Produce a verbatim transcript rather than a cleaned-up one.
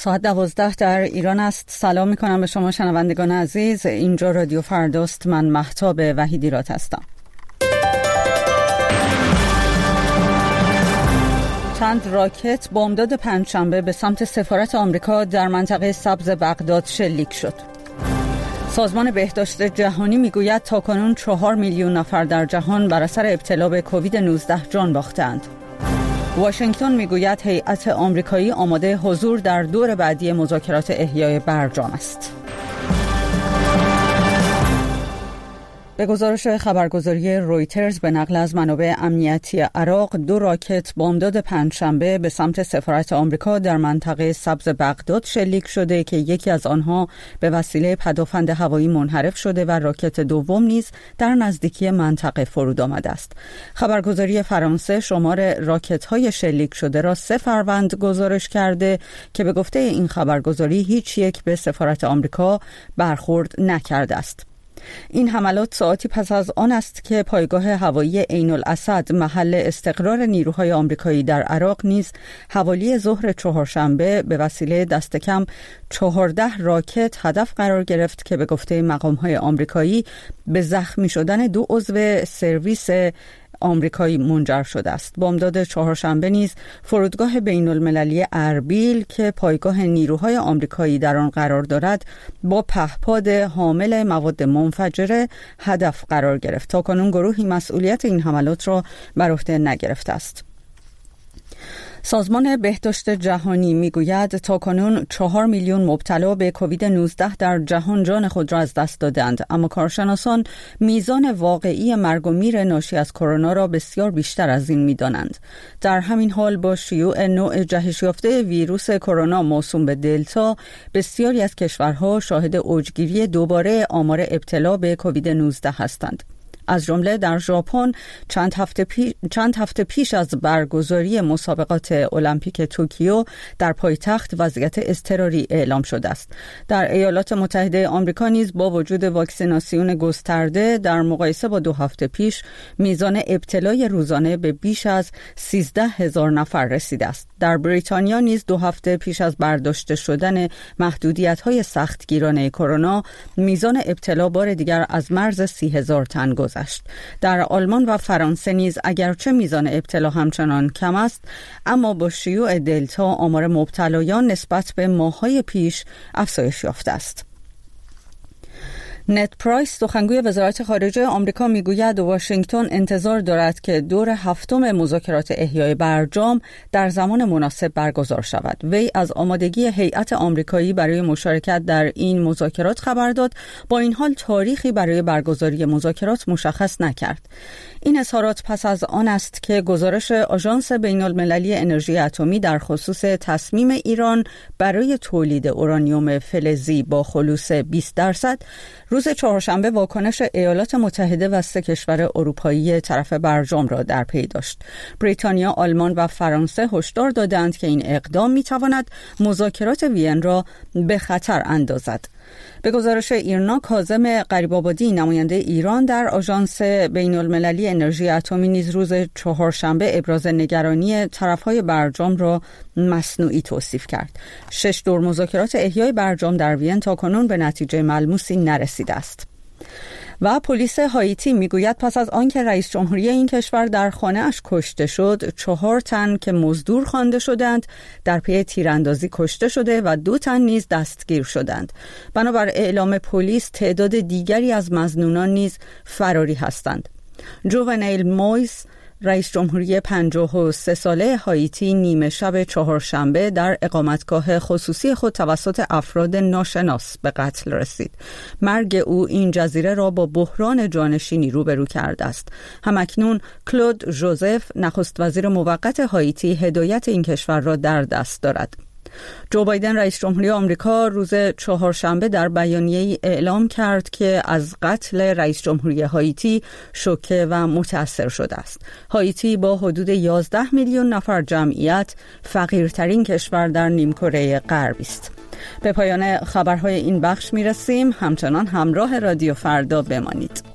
ساعت دوازده در ایران است. سلام می کنم به شما شنوندگان عزیز. اینجا رادیو فرداست. من مهتاب وحیدیرات هستم. چند راکت بامداد پنجشنبه به سمت سفارت آمریکا در منطقه سبز بغداد شلیک شد. سازمان بهداشت جهانی میگوید تاکنون چهار میلیون نفر در جهان بر اثر ابتلا به کووید نوزده جان باختند. واشنگتن میگوید هیئت آمریکایی آماده حضور در دور بعدی مذاکرات احیای برجام است. به گزارش خبرگزاری رویترز به نقل از منابع امنیتی عراق، دو راکت بامداد پنجشنبه به سمت سفارت آمریکا در منطقه سبز بغداد شلیک شده که یکی از آنها به وسیله پدافند هوایی منحرف شده و راکت دوم نیز در نزدیکی منطقه فرود آمده است. خبرگزاری فرانسه شمار راکت‌های شلیک شده را سه فروند گزارش کرده که به گفته این خبرگزاری هیچ یک به سفارت آمریکا برخورد نکرده است. این حملات ساعتی پس از آن است که پایگاه هوایی عین الاسد محل استقرار نیروهای آمریکایی در عراق نیز حوالی ظهر چهارشنبه به وسیله دست کم چهارده راکت هدف قرار گرفت که به گفته مقام‌های آمریکایی به زخمی شدن دو عضو سرویس آمریکایی منجر شده است. بامداد چهارشنبه نیز فرودگاه بین المللی اربیل که پایگاه نیروهای آمریکایی در آن قرار دارد با پهپاد حامل مواد منفجره هدف قرار گرفت. تاکنون گروهی مسئولیت این حملات را بر عهده نگرفته است. سازمان بهداشت جهانی میگوید تاکنون چهار میلیون مبتلا به کووید نوزده در جهان جان خود را از دست دادند، اما کارشناسان میزان واقعی مرگ و میر ناشی از کرونا را بسیار بیشتر از این میدانند. در همین حال با شیوع نوع جهش یافته ویروس کرونا موسوم به دلتا، بسیاری از کشورها شاهد اوجگیری دوباره آمار ابتلا به کووید نوزده هستند. از جمله در ژاپن چند هفته پیش چند هفته پیش از برگزاری مسابقات المپیک توکیو در پایتخت وضعیت اضطراری اعلام شده است. در ایالات متحده آمریکا نیز با وجود واکسیناسیون گسترده در مقایسه با دو هفته پیش میزان ابتلای روزانه به بیش از سیزده هزار نفر رسیده است. در بریتانیا نیز دو هفته پیش از برداشته شدن محدودیت‌های سختگیرانه کرونا میزان ابتلا بار دیگر از مرز سی هزار تن گذشت. در آلمان و فرانسه نیز اگرچه میزان ابتلا همچنان کم است، اما با شیوع دلتا آمار مبتلایان نسبت به ماه‌های پیش افزایش یافته است. نت پرایس سخنگوی وزارت خارجه آمریکا میگوید واشنگتن انتظار دارد که دور هفتم مذاکرات احیای برجام در زمان مناسب برگزار شود. وی از آمادگی هیئت آمریکایی برای مشارکت در این مذاکرات خبر داد، با این حال تاریخی برای برگزاری مذاکرات مشخص نکرد. این اظهارات پس از آن است که گزارش آژانس بین المللی انرژی اتمی در خصوص تصمیم ایران برای تولید اورانیوم فلزی با خلوص بیست درصد روز چهارشنبه واکنش ایالات متحده و سه کشور اروپایی طرف برجام را در پی داشت. بریتانیا، آلمان و فرانسه هشدار دادند که این اقدام می‌تواند مذاکرات وین را به خطر اندازد. به گزارش ایرنا، کاظم غریب‌آبادی نماینده ایران در آژانس بین المللی انرژی اتمی نیز روز چهارشنبه ابراز نگرانی طرف‌های برجام را مصنوعی توصیف کرد. شش دور مذاکرات احیای برجام در وین تاکنون به نتیجه ملموسی نرسیده است. و پلیس هایتی میگوید پس از آنکه رئیس جمهوری این کشور در خانه‌اش کشته شد، چهار تن که مزدور خوانده شدند در پی تیراندازی کشته شده و دو تن نیز دستگیر شدند. بنابر اعلام پلیس تعداد دیگری از مظنونان نیز فراری هستند. جوونیل مویز، رئیس جمهوری پنجاه و سه ساله هایتی، نیمه شب چهارشنبه در اقامتگاه خصوصی خود توسط افراد ناشناس به قتل رسید. مرگ او این جزیره را با بحران جانشینی روبرو کرده است. همکنون کلود ژوزف، نخست وزیر موقت هایتی، هدایت این کشور را در دست دارد. جو بایدن رئیس جمهوری آمریکا روز چهارشنبه در بیانیه‌ای اعلام کرد که از قتل رئیس جمهوری هایتی شوکه و متأثر شده است. هایتی با حدود یازده میلیون نفر جمعیت فقیرترین کشور در نیمکره غربی است. به پایان خبرهای این بخش میرسیم. همچنان همراه رادیو فردا بمانید.